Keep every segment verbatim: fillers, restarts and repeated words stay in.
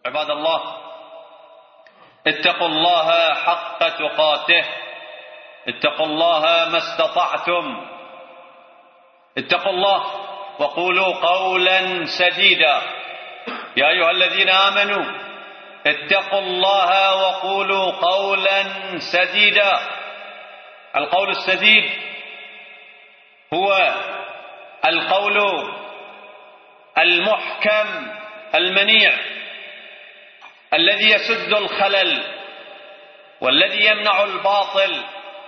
عباد الله، اتقوا الله حق تقاته، اتقوا الله ما استطعتم، اتقوا الله وقولوا قولا سديدا. يا أيها الذين آمنوا اتقوا الله وقولوا قولا سديدا. القول السديد هو القول المحكم المنيع الذي يسد الخلل والذي يمنع الباطل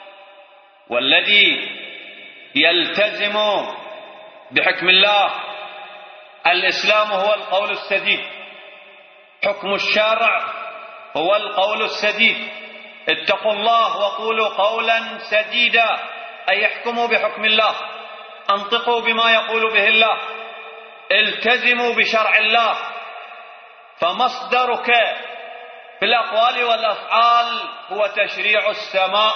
والذي يلتزم بحكم الله. الإسلام هو القول السديد، حكم الشارع هو القول السديد. اتقوا الله وقولوا قولا سديدا، أي احكموا بحكم الله، انطقوا بما يقول به الله، التزموا بشرع الله. فمصدرك في الأقوال والأفعال هو تشريع السماء،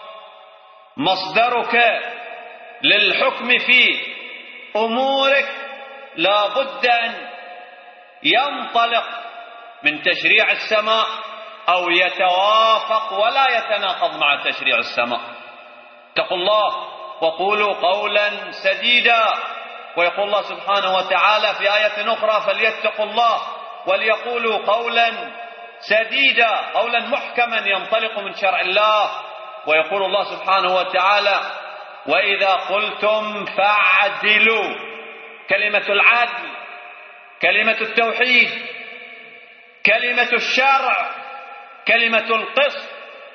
مصدرك للحكم في أمورك لا بد أن ينطلق من تشريع السماء أو يتوافق ولا يتناقض مع تشريع السماء. اتقوا الله وقولوا قولا سديدا. ويقول الله سبحانه وتعالى في آية أخرى: فليتقوا الله وليقولوا قولا سديدا، قولا محكما ينطلق من شرع الله. ويقول الله سبحانه وتعالى: وإذا قلتم فاعدلوا. كلمة العدل، كلمة التوحيد، كلمة الشرع، كلمة القسط،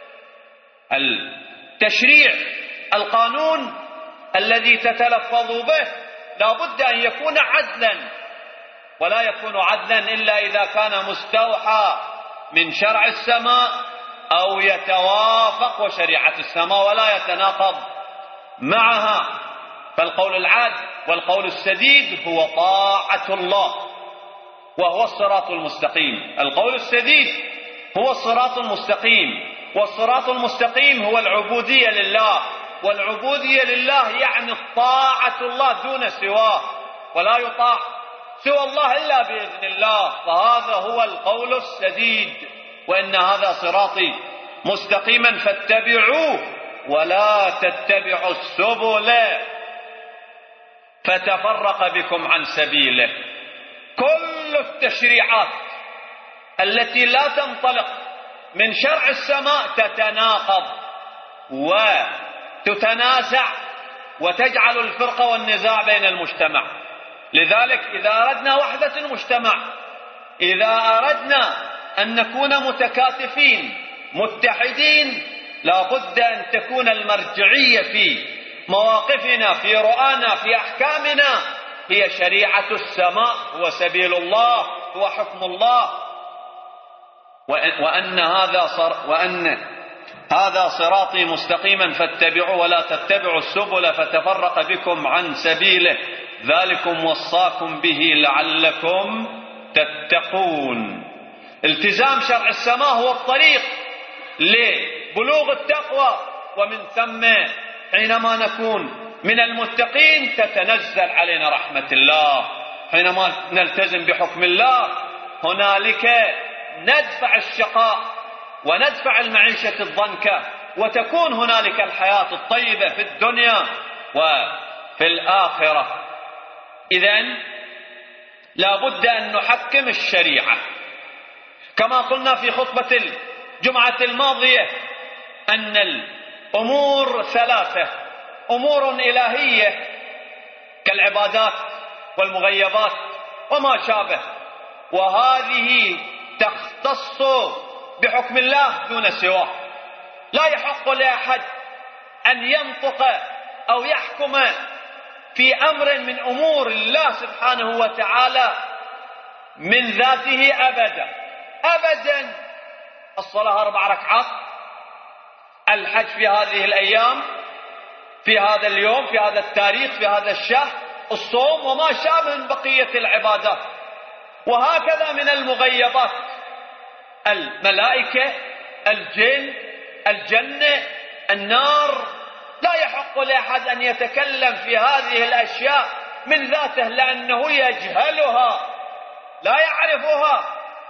التشريع، القانون الذي تتلفظ به لا بد أن يكون عدلا، ولا يكون عدلا إلا إذا كان مستوحى من شرع السماء أو يتوافق وشريعة السماء ولا يتناقض معها. فالقول العادل والقول السديد هو طاعة الله، وهو الصراط المستقيم. القول السديد هو الصراط المستقيم، والصراط المستقيم هو العبودية لله، والعبودية لله يعني طاعة الله دون سواه، ولا يطاع سوى الله إلا بإذن الله. فهذا هو القول السديد. وإن هذا صراطي مستقيما فاتبعوه ولا تتبعوا السبل فتفرق بكم عن سبيله. كل التشريعات التي لا تنطلق من شرع السماء تتناقض وتتنازع وتجعل الفرقة والنزاع بين المجتمع. لذلك إذا أردنا وحدة المجتمع، إذا أردنا أن نكون متكاتفين متحدين، لا بد أن تكون المرجعية في مواقفنا، في رؤانا، في أحكامنا هي شريعة السماء، هو سبيل الله، هو حكم الله. وأن هذا صر وأن هذا صراطي مستقيما فاتبعوه ولا تتبعوا السبل فتفرق بكم عن سبيله، ذلكم وصاكم به لعلكم تتقون. التزام شرع السماء هو الطريق لبلوغ التقوى، ومن ثم حينما نكون من المتقين تتنزل علينا رحمة الله. حينما نلتزم بحكم الله هنالك ندفع الشقاء وندفع المعيشة الضنكة، وتكون هنالك الحياة الطيبة في الدنيا وفي الآخرة. إذن لا بد أن نحكم الشريعة. كما قلنا في خطبة الجمعة الماضية أن الأمور ثلاثة: أمور إلهية كالعبادات والمغيبات وما شابه، وهذه تختص بحكم الله دون سواه. لا يحق لأحد أن ينطق أو يحكم في أمر من أمور الله سبحانه وتعالى من ذاته أبدا أبدا. الصلاة أربع ركعات، الحج في هذه الأيام، في هذا اليوم، في هذا التاريخ، في هذا الشهر، الصوم وما شابه من بقية العبادات. وهكذا من المغيبات: الملائكة، الجن، الجنة، النار. لا يحق لأحد أن يتكلم في هذه الأشياء من ذاته، لأنه يجهلها، لا يعرفها،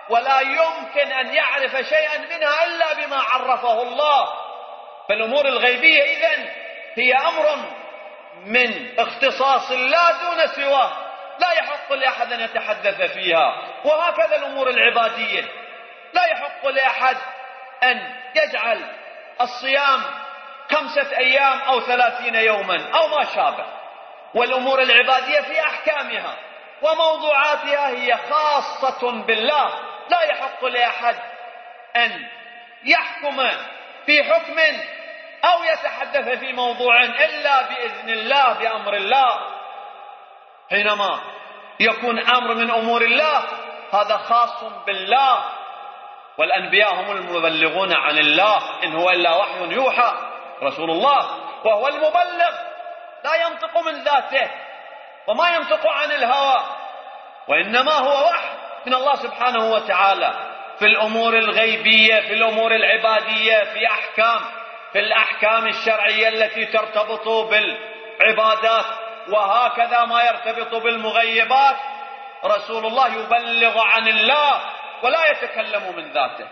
ولا يمكن أن يعرف شيئا منها إلا بما عرفه الله. فالأمور الغيبية إذن هي أمر من اختصاص الله دون سواه، لا يحق لأحد أن يتحدث فيها. وهكذا الأمور العبادية، لا يحق لأحد أن يجعل الصيام خمسة أيام أو ثلاثين يوما أو ما شابه. والأمور العبادية في أحكامها وموضوعاتها هي خاصة بالله، لا يحق لأحد أن يحكم في حكم أو يتحدث في موضوع إلا بإذن الله بأمر الله. حينما يكون أمر من أمور الله هذا خاص بالله، والأنبياء هم المبلغون عن الله، إن هو إلا وحي يوحى. رسول الله وهو المبلغ لا ينطق من ذاته وما ينطق عن الهوى، وإنما هو وحي من الله سبحانه وتعالى في الأمور الغيبية، في الأمور العبادية، في أحكام في الأحكام الشرعية التي ترتبط بالعبادات. وهكذا ما يرتبط بالمغيبات رسول الله يبلغ عن الله ولا يتكلم من ذاته.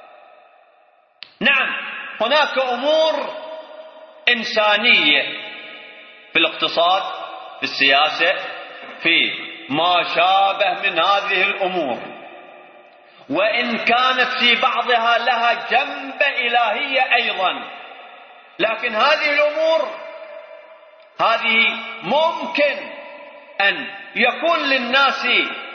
نعم، هناك أمور إنسانية في الاقتصاد، في السياسة، في ما شابه من هذه الأمور، وإن كانت في بعضها لها جنب إلهية أيضا، لكن هذه الأمور هذه ممكن أن يكون للناس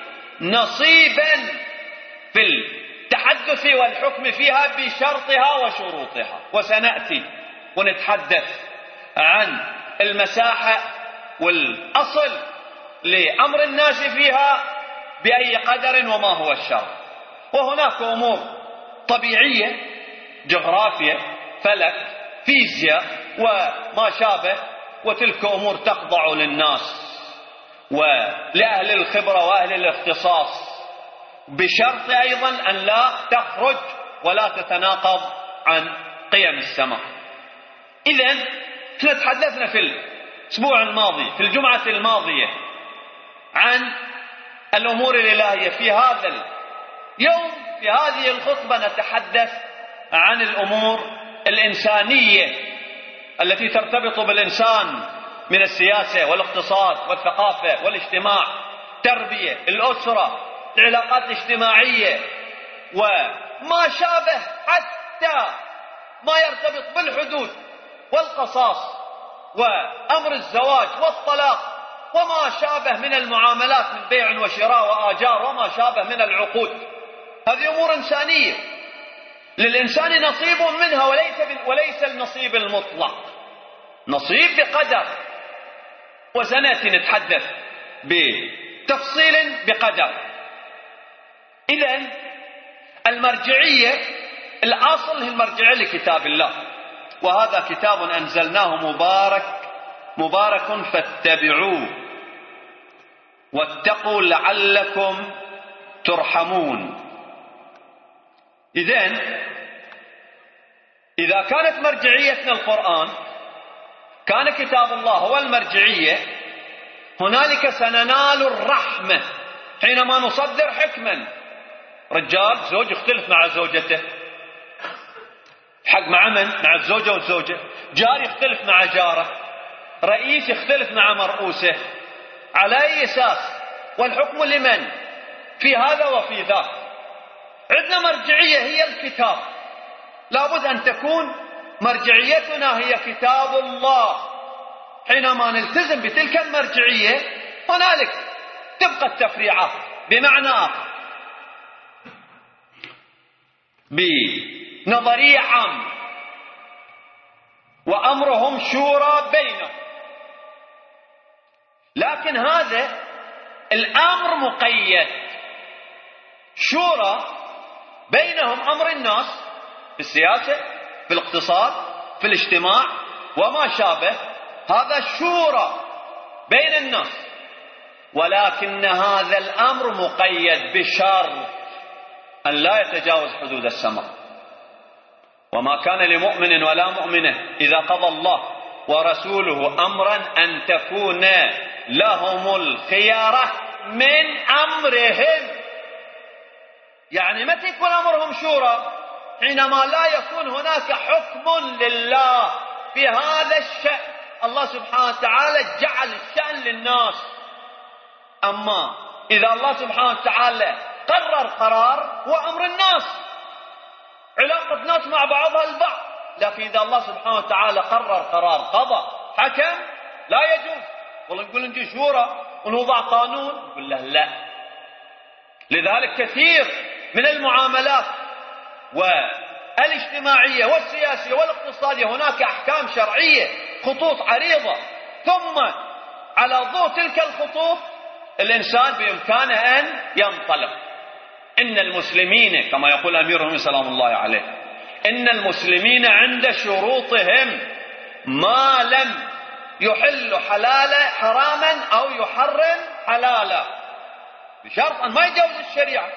نصيبا في التحدث والحكم فيها بشرطها وشروطها. وسنأتي ونتحدث عن المساحة والأصل لأمر الناس فيها بأي قدر وما هو الشرط. وهناك أمور طبيعية، جغرافيا، فلك، فيزياء وما شابه، وتلك أمور تخضع للناس ولأهل الخبرة وأهل الاختصاص، بشرط أيضا أن لا تخرج ولا تتناقض عن قيم السماء. إذن احنا تحدثنا في الأسبوع الماضي، في الجمعة الماضية، عن الأمور الإلهية. في هذا اليوم في هذه الخطبة نتحدث عن الأمور الإنسانية التي ترتبط بالإنسان من السياسة والاقتصاد والثقافة والاجتماع، تربية، الأسرة، العلاقات الاجتماعية، وما شابه، حتى ما يرتبط بالحدود والقصاص وأمر الزواج والطلاق وما شابه من المعاملات من بيع وشراء وآجار وما شابه من العقود. هذه أمور إنسانية للإنسان نصيب منها، وليس وليس النصيب المطلق، نصيب بقدر. وسنأتي نتحدث بتفصيل بقدر. إذن المرجعية الأصل هي المرجعية لكتاب الله، وهذا كتاب أنزلناه مبارك مبارك فاتبعوه واتقوا لعلكم ترحمون. إذن إذا كانت مرجعيتنا القرآن، كان كتاب الله هو المرجعية، هنالك سننال الرحمة حينما نصدر حكما. رجال زوج يختلف مع زوجته، حق مع من؟ مع الزوجة والزوجة. جار يختلف مع جاره، رئيس يختلف مع مرؤوسه. على أي أساس؟ والحكم لمن؟ في هذا وفي ذاك. عندنا مرجعية هي الكتاب، لابد أن تكون مرجعيتنا هي كتاب الله. حينما نلتزم بتلك المرجعية هنالك تبقى التفريعات، بمعنى آخر بنظرية عامة، وأمرهم شورى بينهم. لكن هذا الأمر مقيد، شورى بينهم أمر الناس في السياسة، في الاقتصاد، في الاجتماع وما شابه، هذا شورى بين الناس. ولكن هذا الأمر مقيد بشرط أن لا يتجاوز حدود السماء. وما كان لمؤمن ولا مؤمنة إذا قضى الله ورسوله أمرا أن تكون لهم الخيارة من أمرهم. يعني متى يكون أمرهم شورى؟ حينما لا يكون هناك حكم لله في هذا الشأن. الله سبحانه وتعالى جعل الشأن للناس، أما إذا الله سبحانه وتعالى قرر قرار هو أمر الناس، علاقة الناس مع بعضها البعض. لكن إذا الله سبحانه وتعالى قرر قرار قضى حكم لا يجوز. والله نقول نجي شورى ونوضع قانون، نقول له لا. لذلك كثير من المعاملات والاجتماعية والسياسية والاقتصادية هناك أحكام شرعية، خطوط عريضة، ثم على ضوء تلك الخطوط الإنسان بإمكانه أن ينطلق. إن المسلمين كما يقول أمير المؤمنين سلام الله عليه، إن المسلمين عند شروطهم ما لم يحل حلالا حراما أو يحرم حلالا، بشرط أن ما يجوز الشريعة.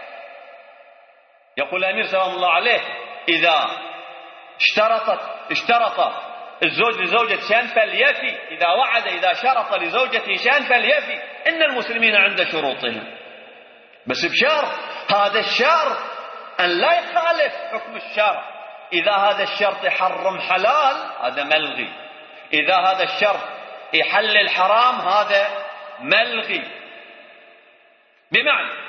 يقول الأمير سلام الله عليه إذا اشترطت اشترط الزوج لزوجة شيئا فليفي، إذا وعد إذا شرط لزوجته شيئا فليفي. إن المسلمين عند شروطهم، بس بشرط هذا الشرط أن لا يخالف حكم الشرع. إذا هذا الشرط يحرم حلال هذا ملغي، إذا هذا الشرط يحلل حرام هذا ملغي. بمعنى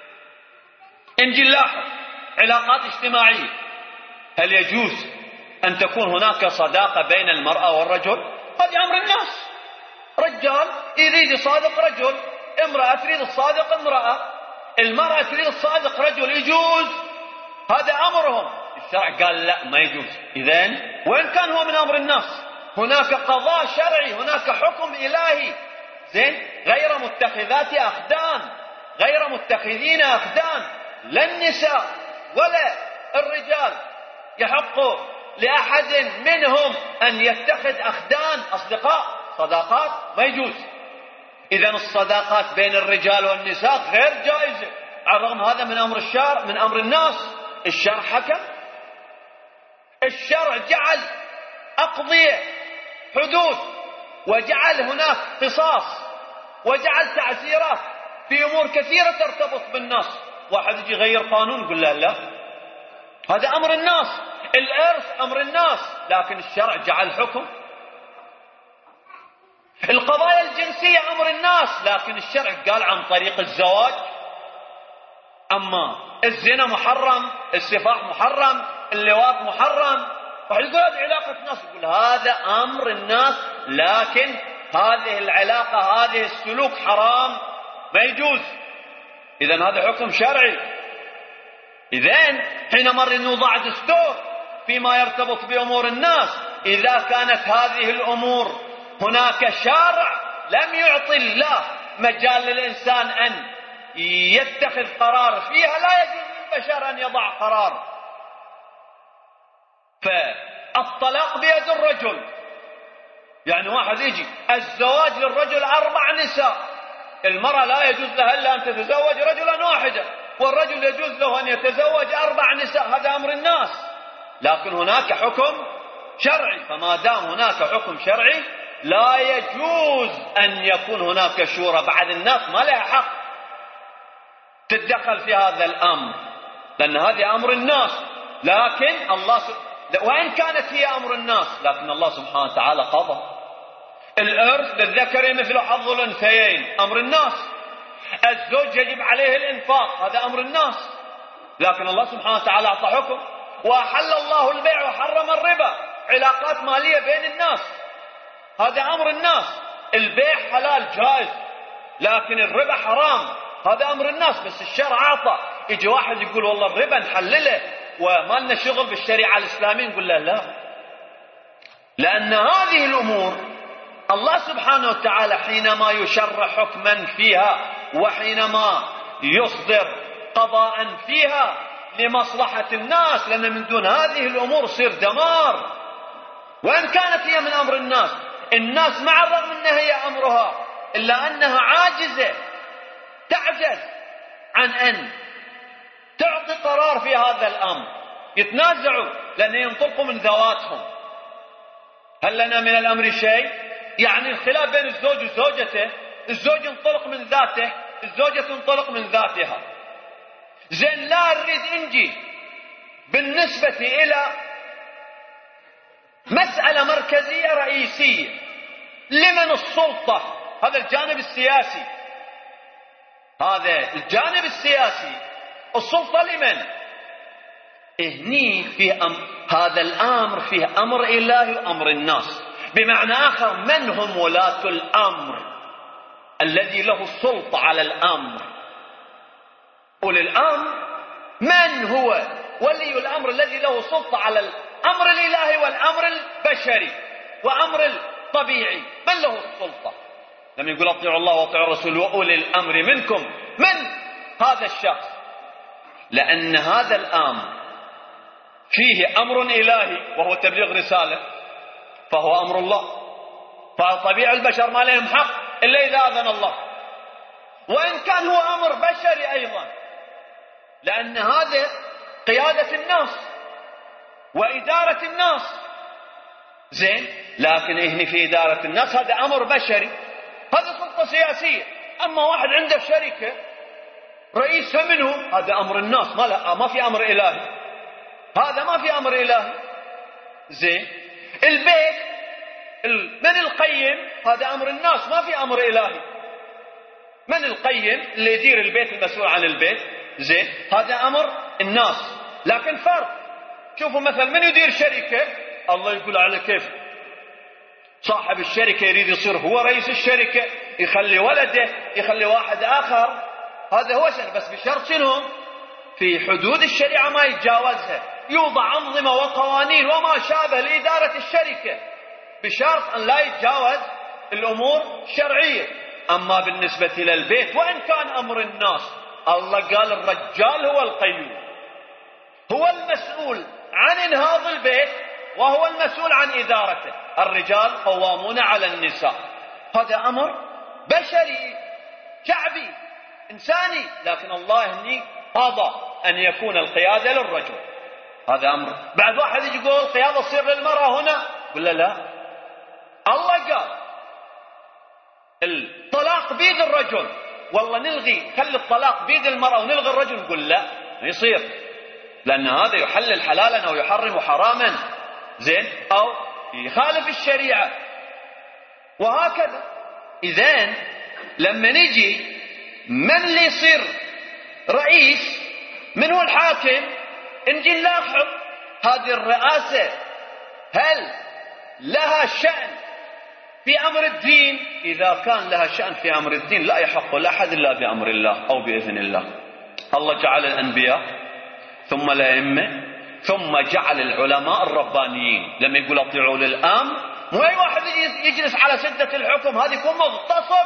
نجي نلاحظ علاقات اجتماعية، هل يجوز أن تكون هناك صداقة بين المرأة والرجل؟ هذا أمر الناس، رجال يريد يصادق رجل، امرأة تريد تصادق امرأة، المرأة تريد تصادق رجل، يجوز، هذا أمرهم. الشرع قال لا ما يجوز. إذن وين كان هو من أمر الناس؟ هناك قضاء شرعي، هناك حكم إلهي، زين، غير متخذات أخدان، غير متخذين أخدان، لا النساء ولا الرجال يحق لأحد منهم أن يتخذ أخدان أصدقاء صداقات، ما يجوز. إذن الصداقات بين الرجال والنساء غير جائزة، على الرغم هذا من أمر الشرع، من أمر الناس. الشرع حكم، الشرع جعل أقضية حدود، وجعل هناك قصاص، وجعل تعزيرات في أمور كثيرة ترتبط بالناس. واحد يجي يغير قانون يقول لا لا، هذا أمر الناس. الإرث أمر الناس، لكن الشرع جعل حكم. القضايا الجنسية أمر الناس، لكن الشرع قال عن طريق الزواج. أما الزنا محرم، السفاح محرم، اللواط محرم. واحد يقول هذه علاقة الناس، يقول هذا أمر الناس، لكن هذه العلاقة هذه السلوك حرام ما يجوز. إذن هذا حكم شرعي. إذن حينما نوضع دستور فيما يرتبط بأمور الناس، إذا كانت هذه الأمور هناك شارع لم يعطي الله مجال للإنسان أن يتخذ قرار فيها، لا يجوز للبشر أن يضع قرار. فالطلاق بيد الرجل، يعني واحد يجي الزواج للرجل أربع نساء، المرأة لا يجوز لها إلا أن تتزوج رجلا واحدا، والرجل يجوز له أن يتزوج أربع نساء، هذا أمر الناس. لكن هناك حكم شرعي، فما دام هناك حكم شرعي لا يجوز أن يكون هناك شورى. بعد الناس ما لها حق تتدخل في هذا الأمر، لأن هذا أمر الناس. لكن الله س... وإن كانت هي أمر الناس، لكن الله سبحانه وتعالى قضى. الإرث للذكر مثل حظ الأنثيين، أمر الناس. الزوج يجب عليه الإنفاق، هذا أمر الناس، لكن الله سبحانه وتعالى أعطى حكم. وأحل الله البيع وحرم الربا، علاقات مالية بين الناس، هذا أمر الناس. البيع حلال جائز، لكن الربا حرام، هذا أمر الناس. بس الشرع أعطى. يجي واحد يقول والله الربا نحلله وما لنا شغل بالشريعة الإسلامية، نقول له لا، لأن هذه الأمور الله سبحانه وتعالى حينما يشرع حكما فيها وحينما يصدر قضاء فيها لمصلحة الناس، لأن من دون هذه الأمور يصير دمار. وإن كانت هي من أمر الناس، الناس مع الرغم أنها هي أمرها إلا أنها عاجزة، تعجز عن أن تعطي قرار في هذا الأمر، يتنازعوا لأن ينطلقوا من ذواتهم. هل لنا من الأمر شيء؟ يعني الخلاف بين الزوج وزوجته، الزوج ينطلق من ذاته، الزوجة تنطلق من ذاتها. زين لا نريد نجي بالنسبة إلى مسألة مركزية رئيسية، لمن السلطة؟ هذا الجانب السياسي، هذا الجانب السياسي، السلطة لمن؟ هني فيه أمر، هذا الأمر فيه أمر إلهي وأمر الناس. بمعنى آخر، من هم ولاة الأمر الذي له السلطة على الأمر؟ أولي الأمر. من هو ولي الأمر الذي له سلطة على الأمر الإلهي والأمر البشري وأمر الطبيعي؟ من له السلطة؟ لما يقول اطيعوا الله واطيعوا الرسول وأولي الأمر منكم، من هذا الشخص؟ لأن هذا الأمر فيه أمر إلهي وهو تبليغ رسالة، فهو أمر الله، فطبيعي البشر ما لهم حق إلا إذا أذن الله، وإن كان هو أمر بشري أيضا، لأن هذا قيادة الناس وإدارة الناس. زين، لكن هنا في إدارة الناس هذا أمر بشري، هذا سلطة سياسية. أما واحد عنده شركة رئيسها منه، هذا أمر الناس، ما, لا ما في أمر إلهي، هذا ما في أمر إلهي. زين، البيت من القيم، هذا أمر الناس، ما في أمر إلهي. من القيم اللي يدير البيت، المسؤول عن البيت، زين، هذا أمر الناس. لكن فرق، شوفوا مثلا من يدير شركة، الله يقول على كيف صاحب الشركة يريد يصير هو رئيس الشركة، يخلي ولده، يخلي واحد آخر، هذا هو شرط، بس بشرط شنو؟ في حدود الشريعة ما يتجاوزها، يوضع أنظمة وقوانين وما شابه لإدارة الشركة، بشرط أن لا يتجاوز الأمور الشرعية. أما بالنسبة للبيت وإن كان أمر الناس، الله قال الرجال هو القيوم، هو المسؤول عن إنهاض البيت وهو المسؤول عن إدارته. الرجال قوامون على النساء، هذا أمر بشري شعبي إنساني، لكن الله هني قضى أن يكون القيادة للرجل، هذا أمر. بعد واحد يجي يقول القيادة تصير للمرأة هنا، قل لا لا، الله قال الطلاق بيد الرجل، والله نلغي، خلي الطلاق بيد المرأة ونلغي الرجل، نقول لا ما يصير، لأن هذا يحلل حلالا أو يحرم حراما، زين، أو يخالف الشريعة، وهكذا. إذن لما نجي من اللي يصير رئيس، من هو الحاكم، نجي نلاحظ هذه الرئاسة هل لها شأن في أمر الدين؟ إذا كان لها شأن في أمر الدين لا يحق لأحد إلا بأمر الله أو بإذن الله. الله جعل الأنبياء ثم الأئمة ثم جعل العلماء الربانيين. لما يقول اطيعوا للأمر، مو أي واحد يجلس على سدة الحكم، هذا يكون مغتصب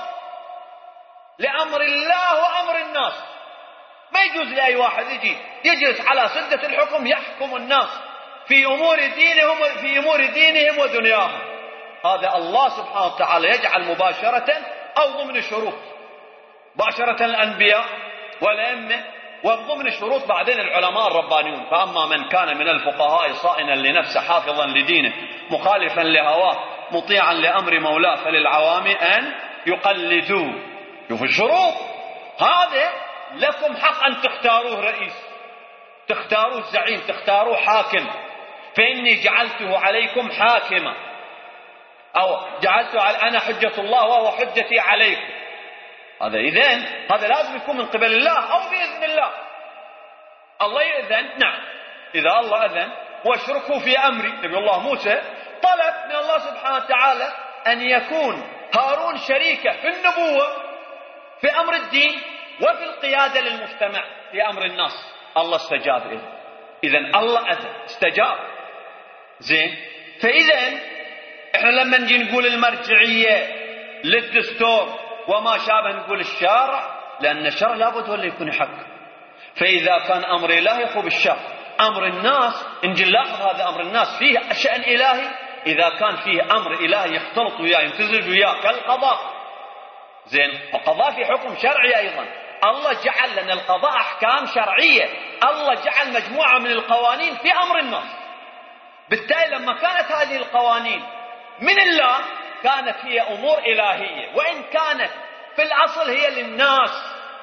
لأمر الله وأمر الناس. ما يجوز لأي واحد يجي يجلس على سدة الحكم يحكم الناس في أمور دينهم في أمور دينهم ودنياهم. هذا الله سبحانه وتعالى يجعل مباشرة أو ضمن شروط، مباشرة الأنبياء والأئمة وضمن شروط بعدين العلماء الربانيون. فأما من كان من الفقهاء صائنا لنفسه حافظا لدينه مخالفا لهواه مطيعا لأمر مولاه فللعوام أن يقلدوه. شوفوا الشروط، هذا لكم حق أن تختاروه رئيس، تختاروه زعيم، تختاروه حاكم، فإني جعلته عليكم حاكما، أو جعلته على أنا حجة الله وهو حجتي عليكم. هذا إذن هذا لازم يكون من قبل الله أو بإذن الله. الله يأذن، نعم، إذا الله أذن واشركوا في أمري. نبي الله موسى طلب من الله سبحانه وتعالى أن يكون هارون شريكه في النبوة في أمر الدين وفي القيادة للمجتمع في أمر الناس. الله استجاب له، إذن الله أذن استجاب. زين، فإذن إحنا لما نجي نقول المرجعية للدستور وما شابه نقول الشارع، لأن الشرع لابد هو اللي يكون يحكم. فإذا كان أمر إلهي يخو بالشرع، أمر الناس نجي نلاحظ هذا أمر الناس فيه شأن إلهي. إذا كان فيه أمر إلهي يختلط وياه يمتزج وياه كالقضاء، زين، القضاء في حكم شرعي أيضا. الله جعل لنا القضاء أحكام شرعية، الله جعل مجموعة من القوانين في أمر الناس. بالتالي لما كانت هذه القوانين من الله كانت هي أمور إلهية، وإن كانت في الأصل هي للناس،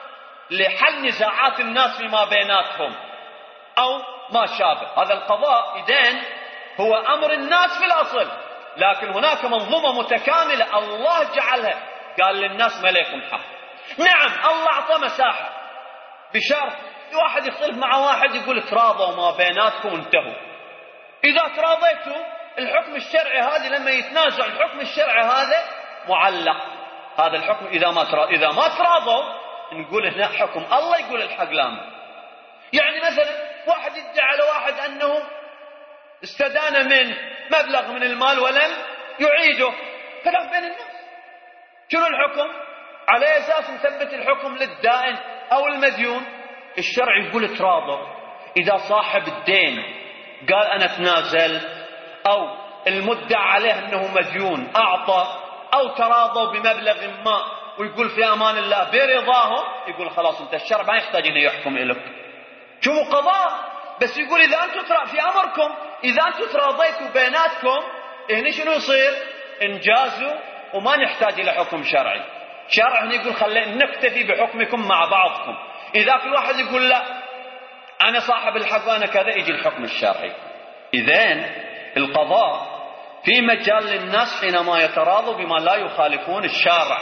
لحل نزاعات الناس فيما بيناتهم أو ما شابه. هذا القضاء إذن هو أمر الناس في الأصل، لكن هناك منظومة متكاملة الله جعلها، قال للناس ما لكم حق. نعم الله أعطى مساحة بشرط واحد يختلف مع واحد يقول تراضوا ما بيناتكم انتهوا. إذا تراضيتوا الحكم الشرعي هذا لما يتنازع الحكم الشرعي هذا معلق، هذا الحكم إذا ما ترا... إذا ما تراضوا نقول هنا حكم الله يقول الحق لامه. يعني مثلا واحد يدعي على واحد أنه استدان منه مبلغ من المال ولم يعيده، خلاف بين الناس، شنو الحكم؟ على أساس نثبت الحكم للدائن أو المديون. الشرع يقول تراضوا. إذا صاحب الدين قال أنا تنازل أو المدعى عليه أنه مديون أعطى أو تراضوا بمبلغ ما ويقول في أمان الله برضاهم، يقول خلاص أنت الشرع ما يحتاج أن يحكم إليك. شو قضاء، بس يقول إذا أنتم ترا في أمركم إذا أنتم تراضيتوا بيناتكم هنا شنو يصير؟ انجازوا وما نحتاج إلى حكم شرعي. شرع هنا يقول خلينا نكتفي بحكمكم مع بعضكم. إذا كل واحد يقول لا أنا صاحب الحق وأنا كذا يجي الحكم الشرعي. إذن القضاء في مجال للناس حينما يتراضوا بما لا يخالفون الشارع.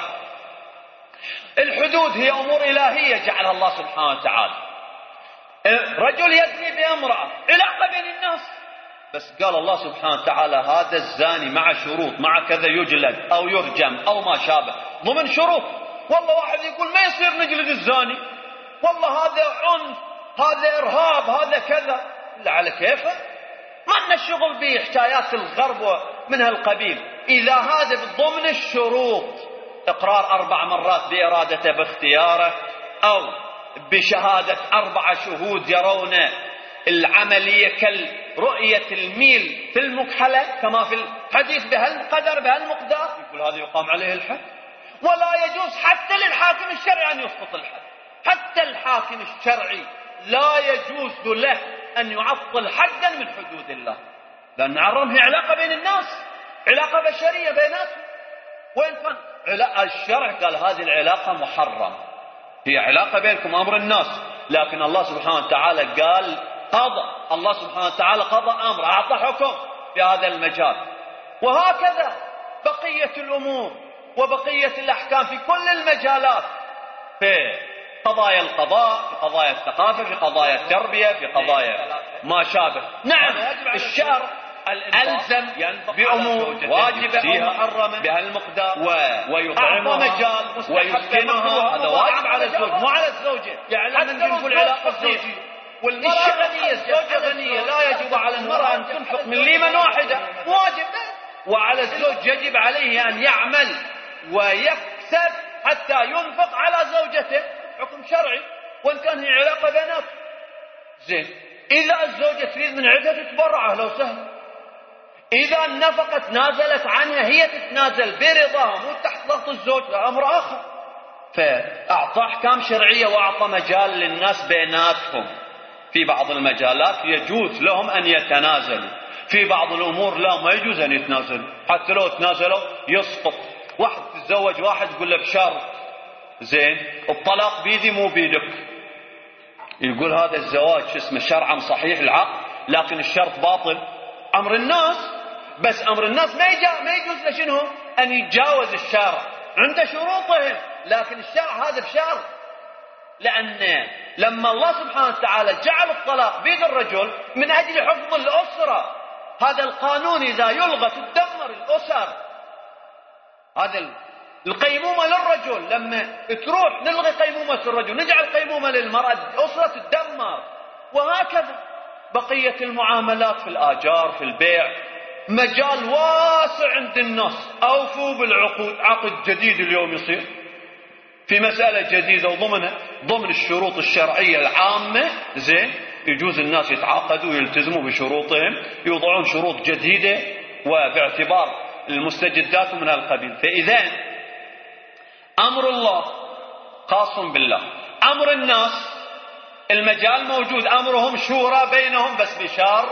الحدود هي أمور إلهية جعلها الله سبحانه وتعالى. رجل يزني بامرأة علاقة بين الناس، بس قال الله سبحانه وتعالى هذا الزاني مع شروط مع كذا يجلد أو يرجم أو ما شابه ضمن شروط. والله واحد يقول ما يصير نجلد الزاني، والله هذا عنف هذا إرهاب هذا كذا، لا على كيفه، ما لنا الشغل بحكايات الغرب ومن هالقبيل. إذا هذا ضمن الشروط إقرار أربع مرات بإرادته باختياره أو بشهادة أربعة شهود يرون العملية كالرؤية الميل في المكحلة كما في الحديث بهالقدر بهالمقدار، يقول هذا يقام عليه الحد. ولا يجوز حتى للحاكم الشرعي أن يسقط الحد، حتى الحاكم الشرعي لا يجوز له أن يعطل حدا من حدود الله، لأن عرم هي علاقة بين الناس، علاقة بشرية بيناتهم. وإن كان الشرع قال هذه العلاقة محرم، هي علاقة بينكم أمر الناس، لكن الله سبحانه وتعالى قال قضى، الله سبحانه وتعالى قضى أمر أعطى حكم في هذا المجال. وهكذا بقية الأمور وبقية الأحكام في كل المجالات، في قضايا القضاء، في قضايا الثقافة، في قضايا التربية، في قضايا ما شابه. نعم الشرع ألزم بأمور واجبة أو محرمة بهالمقدار ويطعمها مجال ويسكنها، هذا واجب على الزوج مو على الزوجة. يعني حتى ننفي العلاقة الزوجية والمرأة غنية، الزوجة غنية لا يجب على المرأة أن تنفق من ليمة واحدة، واجب. وعلى الزوج يجب عليه أن يعمل ويكسب حتى ينفق على زوجته، حكم شرعي، وإن كان هي علاقة بيناتهم. زين إذا الزوجة تريد من عدها تتبرع أهلا وسهلا، إذا النفقة تنازلت عنها هي تتنازل برضاها مو تحت ضغط الزوج، أمر آخر. فأعطى أحكام شرعية وأعطى مجال للناس بيناتهم. في بعض المجالات يجوز لهم أن يتنازلوا، في بعض الأمور لا ما يجوز أن يتنازلوا، حتى لو تنازلوا يسقط. واحد تتزوج واحد يقول له بشرط، زين الطلاق بيدي مو بيدك، يقول هذا الزواج اسمه شرعا صحيح العقد لكن الشرط باطل. أمر الناس، بس أمر الناس ما يجا ما يجوز لشنو أن يتجاوز الشرع، عنده شروطهم، لكن الشرع هذا بشرط. لأن لما الله سبحانه وتعالى جعل الطلاق بيد الرجل من أجل حفظ الأسرة، هذا القانون إذا يلغى تدمر الأسر. هذا القيمومة للرجل لما تروح نلغي قيمومة الرجل نجعل قيمومة للمرأة، الأسرة تدمر. وهكذا بقية المعاملات في الآجار في البيع مجال واسع عند الناس. أوفوا بالعقود، عقد جديد اليوم يصير في مسألة جديدة وضمنها ضمن الشروط الشرعية العامة، زين يجوز الناس يتعاقدوا ويلتزموا بشروطهم، يوضعون شروط جديدة وباعتبار المستجدات من هالقبيل. فإذا أمر الله خاص بالله، أمر الناس المجال موجود، أمرهم شورى بينهم، بس بشرط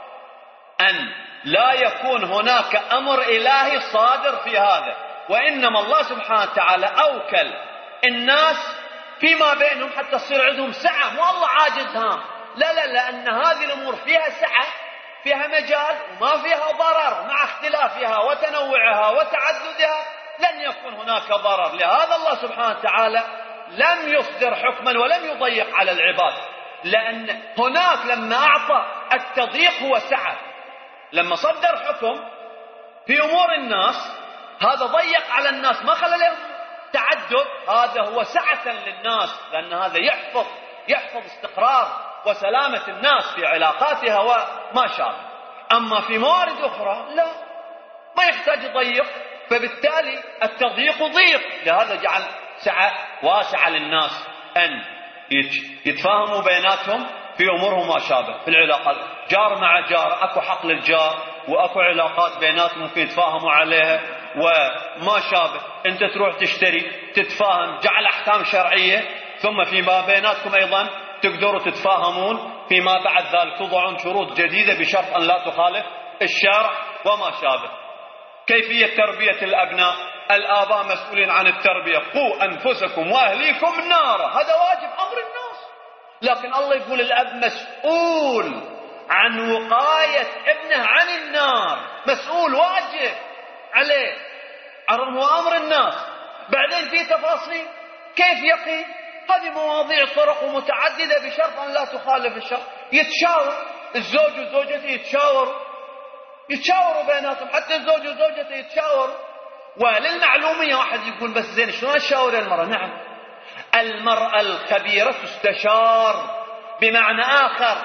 أن لا يكون هناك أمر إلهي صادر في هذا، وإنما الله سبحانه وتعالى أوكل الناس فيما بينهم حتى تصير عندهم سعة، مو الله عاجزها، لا لا، لأن هذه الأمور فيها سعة، فيها مجال وما فيها ضرر، مع اختلافها وتنوعها وتعددها لن يكون هناك ضرر. لهذا الله سبحانه وتعالى لم يصدر حكما ولم يضيق على العباد، لأن هناك لما أعطى التضييق هو سعة، لما صدر حكم في أمور الناس هذا ضيق على الناس، ما خلى لهم تعدد، هذا هو سعة للناس، لأن هذا يحفظ يحفظ استقرار وسلامة الناس في علاقاتها وما شابه. أما في موارد أخرى لا، ما يحتاج يضيق، فبالتالي التضييق ضيق، لهذا جعل سعة واسعة للناس أن يتفاهموا بيناتهم في أمورهم ما شابه. في العلاقات جار مع جار أكو حق للجار، وأكو علاقات بيناتهم ممكن يتفاهموا عليها وما شابه. أنت تروح تشتري تتفاهم، جعل أحكام شرعية، ثم فيما بيناتكم أيضا تقدروا تتفاهمون فيما بعد ذلك، تضعون شروط جديدة بشرط أن لا تخالف الشرع وما شابه. كيفية تربية الأبناء؟ الآباء مسؤولين عن التربية، قوا أنفسكم وأهليكم نارا، هذا واجب أمر الناس، لكن الله يقول الأب مسؤول عن وقاية ابنه عن النار، مسؤول واجب عليه، عرض هو أمر الناس. بعدين في تفاصيل كيف يقي، هذه مواضيع طرق متعددة بشرط أن لا تخالف الشرع. يتشاور الزوج وزوجته، يتشاوروا يتشاوروا بيناتهم، حتى الزوج وزوجته يتشاوروا. وللمعلومية واحد يقول بس زين شلون تشاور المرأة؟ نعم، المرأة الخبيرة تستشار، بمعنى آخر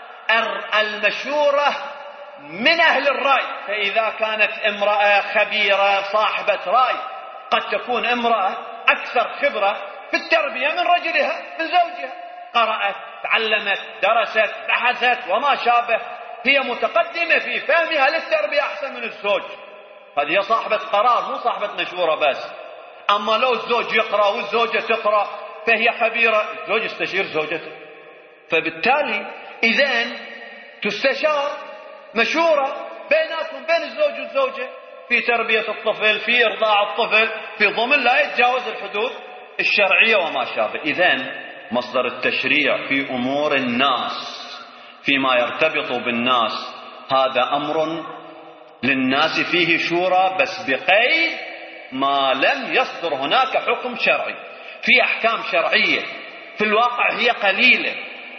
المشورة من أهل الرأي. فإذا كانت امرأة خبيرة صاحبة رأي، قد تكون امرأة أكثر خبرة في التربية من رجلها من زوجها، قرأت تعلمت درست بحثت وما شابه، هي متقدمة في فهمها للتربية أحسن من الزوج، هذه صاحبة قرار مو صاحبة مشورة بس. أما لو الزوج يقرأ والزوجة تقرأ فهي خبيرة، الزوج يستشير زوجته. فبالتالي إذن تستشار مشورة بيناتهم، بين الزوج والزوجة، في تربية الطفل، في إرضاع الطفل، في ضمن لا يتجاوز الحدود الشرعية وما شابه. إذن مصدر التشريع في أمور الناس فيما يرتبط بالناس هذا أمر للناس فيه شورى، بس بقيد ما لم يصدر هناك حكم شرعي. في أحكام شرعية في الواقع هي قليلة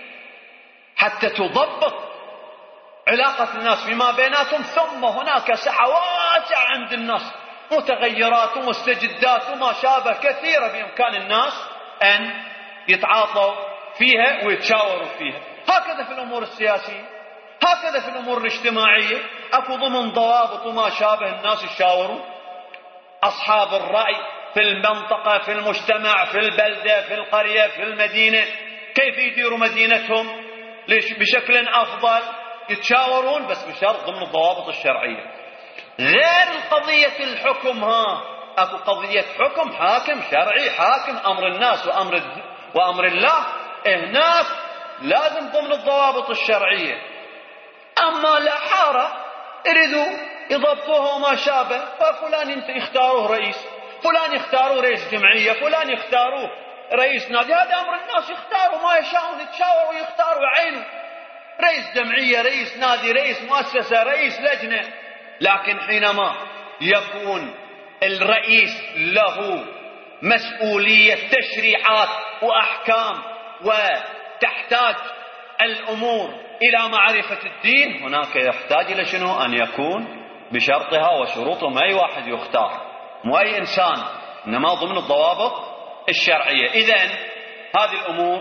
حتى تضبط علاقة الناس فيما بيناتهم، ثم هناك سعة واسعة عند الناس، متغيرات ومستجدات وما شابه كثيرة بإمكان الناس أن يتعاطوا فيها ويتشاوروا فيها. هكذا في الأمور السياسية، هكذا في الأمور الاجتماعية، أكو ضمن ضوابط وما شابه الناس يشاوروا أصحاب الرأي في المنطقة، في المجتمع، في البلدة، في القرية، في المدينة، كيف يديروا مدينتهم بشكل أفضل، يتشاورون بس بشرط ضمن الضوابط الشرعية. غير قضية الحكم، ها أكو قضية حكم حاكم شرعي، حاكم أمر الناس وأمر وأمر الله، هناك لازم ضمن الضوابط الشرعية. أما لا حارة يريدوا يضبطوها وما شابه، ففلان انت يختاروه رئيس، فلان يختاروه رئيس جمعية، فلان يختاروه رئيس نادي، هذا أمر الناس، يختاروا ما يشاءون، يتشاوروا ويختاروا ويعينوا رئيس جمعية، رئيس نادي، رئيس مؤسسة، رئيس لجنة. لكن حينما يكون الرئيس له مسؤولية تشريعات وأحكام وتحتاج الأمور إلى معرفة الدين، هناك يحتاج إلى شنو؟ أن يكون بشرطها وشروطها، ما أي واحد يختار، مو أي إنسان، إنما ضمن الضوابط الشرعية. إذن هذه الأمور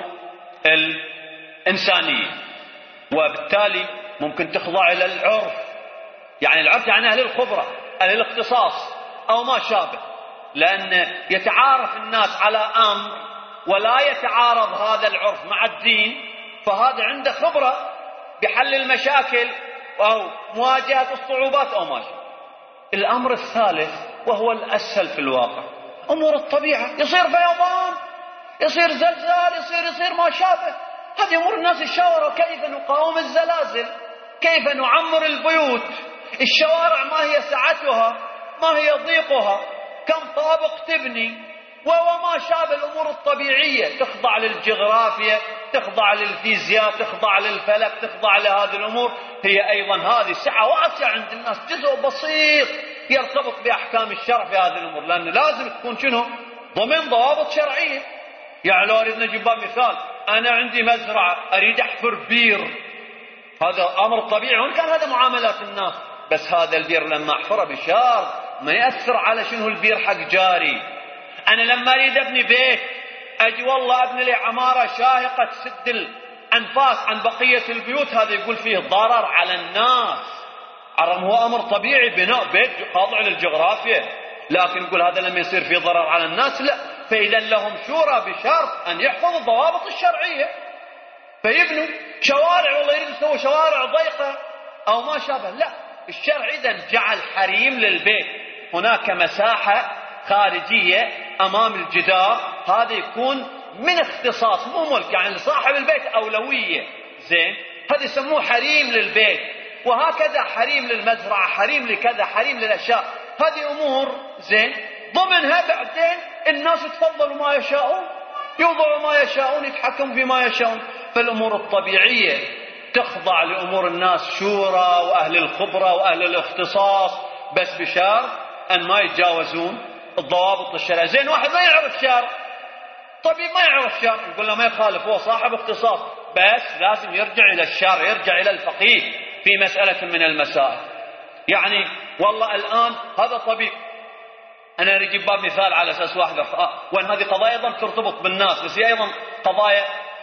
الإنسانية، وبالتالي ممكن تخضع إلى العرف، يعني العرف يعني أهل الخبرة، أهل الاختصاص أو ما شابه، لأن يتعارف الناس على أمر ولا يتعارض هذا العرف مع الدين، فهذا عنده خبرة بحل المشاكل أو مواجهة الصعوبات أو ما شابه. الأمر الثالث وهو الأسهل في الواقع، أمور الطبيعة، يصير فيضان، يصير زلزال، يصير يصير ما شابه، هذه أمور الناس يتشاوروا كيف نقاوم الزلازل، كيف نعمر البيوت، الشوارع ما هي سعتها، ما هي ضيقها، كم طابق تبني، وما شابه الأمور الطبيعية، تخضع للجغرافيا، تخضع للفيزياء، تخضع للفلك، تخضع لهذه الأمور، هي أيضا هذه سعة واسعة عند الناس، جزء بسيط يرتبط بأحكام الشرع في هذه الأمور، لأنه لازم تكون شنو؟ ضمن ضوابط شرعية. يعني لو أريد نجيب مثال، أنا عندي مزرعة أريد أحفر بير، هذا أمر طبيعي، وإن كان هذا معاملات الناس، بس هذا البير لما أحفره بشار ما يأثر على شنو البير حق جاري. أنا لما أريد أبني بيت أجي والله أبني لي عمارة شاهقة تسد الأنفاس عن بقية البيوت، هذا يقول فيه ضرر على الناس. عرم هو أمر طبيعي بناء بيت خاضع للجغرافيا، لكن يقول هذا لما يصير فيه ضرر على الناس لا، فإذا لهم شورى بشرط أن يحفظوا الضوابط الشرعية، فيبنوا شوارع، والله يريد يسوي شوارع ضيقة أو ما شابه، لا، الشرع إذا جعل حريم للبيت، هناك مساحة خارجية أمام الجدار، هذا يكون من اختصاص مو ملك، يعني لصاحب البيت أولوية، زين، هذا يسموه حريم للبيت. وهكذا حريم للمزرعة، حريم لكذا، حريم للأشياء، هذه أمور زين، ضمنها بعدين الناس يتفضلوا ما يشاءون، يوضعوا ما يشاءون، يتحكموا فيما يشاءون. فالأمور الطبيعية تخضع لأمور الناس شورى وأهل الخبرة وأهل الاختصاص، بس بشرط أن ما يتجاوزون الضوابط الشرعية. زين، واحد ما يعرف شرع، طبيب ما يعرف شرع، يقول له ما يخالف، هو صاحب اختصاص، بس لازم يرجع إلى الشرع، يرجع إلى الفقيه في مسألة من المسائل. يعني والله الآن هذا طبيب، أنا أريد أجيب باب مثال على أساس واحد آه. وأن هذه قضايا أيضا ترتبط بالناس، بس هي أيضا قضايا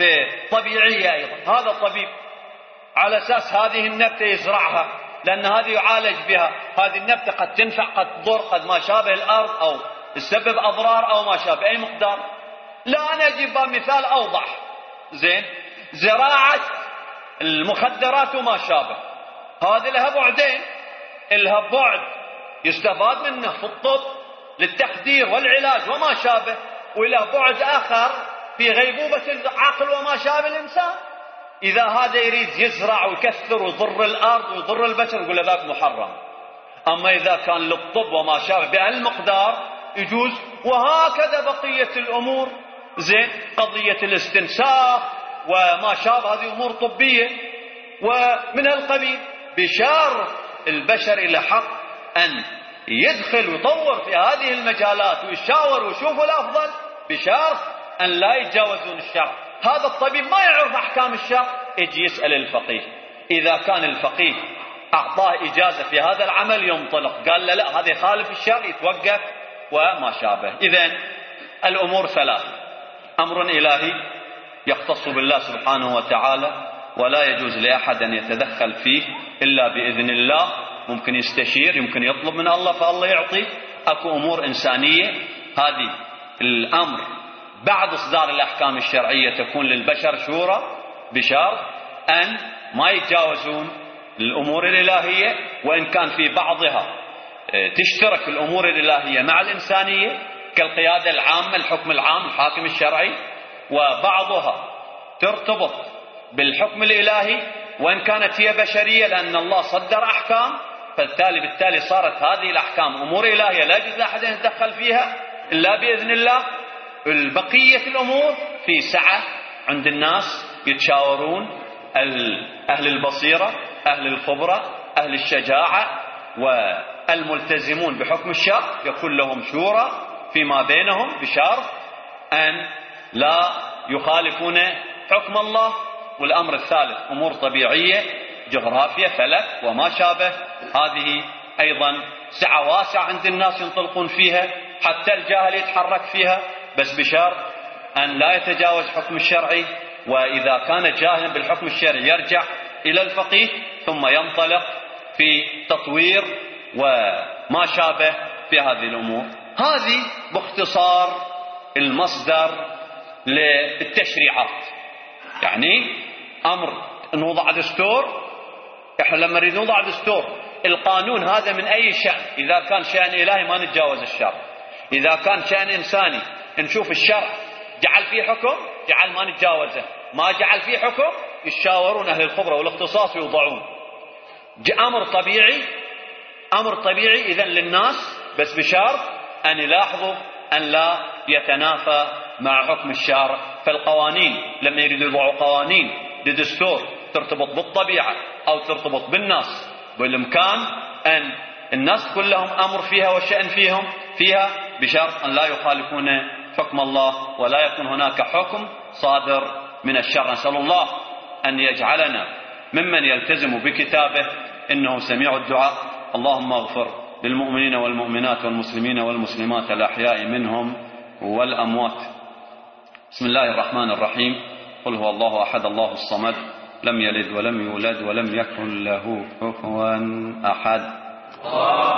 طبيعية أيضا. هذا طبيب على أساس هذه النبتة يزرعها، لأن هذه يعالج بها، هذه النبتة قد تنفع قد تضر قد ما شابه الأرض أو تسبب أضرار أو ما شابه أي مقدار. لا، أنا أجيب باب مثال أوضح، زين، زراعة المخدرات وما شابه، هذه لها بعدين، لها بعد يستفاد منه في الطب للتخدير والعلاج وما شابه، وله بعد آخر في غيبوبة العقل وما شابه الإنسان. إذا هذا يريد يزرع ويكثر ويضر الأرض ويضر البشر يقول له ذاك محرم، أما إذا كان للطب وما شابه بهالمقدار يجوز. وهكذا بقية الأمور، زين، قضية الاستنساخ وما شابه، هذه أمور طبية ومن القبيل، بشرط البشر إلى حق أن يدخل ويطور في هذه المجالات ويشاور ويشوفوا الأفضل، بشرط أن لا يتجاوزون الشرع. هذا الطبيب ما يعرف أحكام الشرع، يجي يسأل الفقيه، إذا كان الفقيه أعطاه إجازة في هذا العمل ينطلق، قال له لا هذا يخالف الشرع يتوقف وما شابه. إذن الأمور ثلاثة: أمر إلهي يختص بالله سبحانه وتعالى ولا يجوز لأحد أن يتدخل فيه إلا بإذن الله، ممكن يستشير، يمكن يطلب من الله فالله يعطي. أكو أمور إنسانية، هذه الأمر بعد إصدار الأحكام الشرعية تكون للبشر شورى، بشرط أن ما يتجاوزون الأمور الإلهية، وإن كان في بعضها تشترك الأمور الإلهية مع الإنسانية كالقيادة العامة، الحكم العام، الحاكم الشرعي، وبعضها ترتبط بالحكم الإلهي وإن كانت هي بشرية، لأن الله صدر أحكام، فالتالي بالتالي صارت هذه الأحكام أمور إلهية لا يجوز لأحد أن يتدخل فيها إلا بإذن الله. البقية الأمور في سعة عند الناس يتشاورون، أهل البصيرة، أهل الخبرة، أهل الشجاعة، والملتزمون بحكم الشرع يكون لهم شورى فيما بينهم، بشرط أن لا يخالفون حكم الله. والأمر الثالث أمور طبيعية، جغرافيا، فلك وما شابه، هذه أيضا سعة واسعة عند الناس ينطلقون فيها، حتى الجاهل يتحرك فيها، بس بشرط أن لا يتجاوز حكم الشرعي. وإذا كان جاهلا بالحكم الشرعي يرجع إلى الفقيه ثم ينطلق في تطوير وما شابه في هذه الأمور. هذه باختصار المصدر للتشريعات. يعني أمر نوضع دستور، إحنا لما نريد نوضع دستور، القانون هذا من أي شأن، إذا كان شأن إلهي ما نتجاوز الشرع، إذا كان شأن إنساني نشوف الشرع جعل فيه حكم جعل ما نتجاوزه، ما جعل فيه حكم يتشاورون أهل الخبرة والاختصاص ويوضعون. أمر طبيعي، أمر طبيعي إذن للناس، بس بشرط أن يلاحظوا أن لا يتنافى مع حكم الشارع. فالقوانين لما يريدوا يضعوا قوانين لدستور ترتبط بالطبيعة أو ترتبط بالناس، بالإمكان أن الناس كلهم أمر فيها وشأن فيهم فيها بشرط أن لا يخالفون حكم الله ولا يكون هناك حكم صادر من الشرع. نسأل الله أن يجعلنا ممن يلتزم بكتابه إنه سميع الدعاء. اللهم اغفر للمؤمنين والمؤمنات والمسلمين والمسلمات الأحياء منهم والأموات. بسم الله الرحمن الرحيم. قل هو الله أحد الله الصمد لم يلد ولم يولد ولم يكن له كفوا أحد.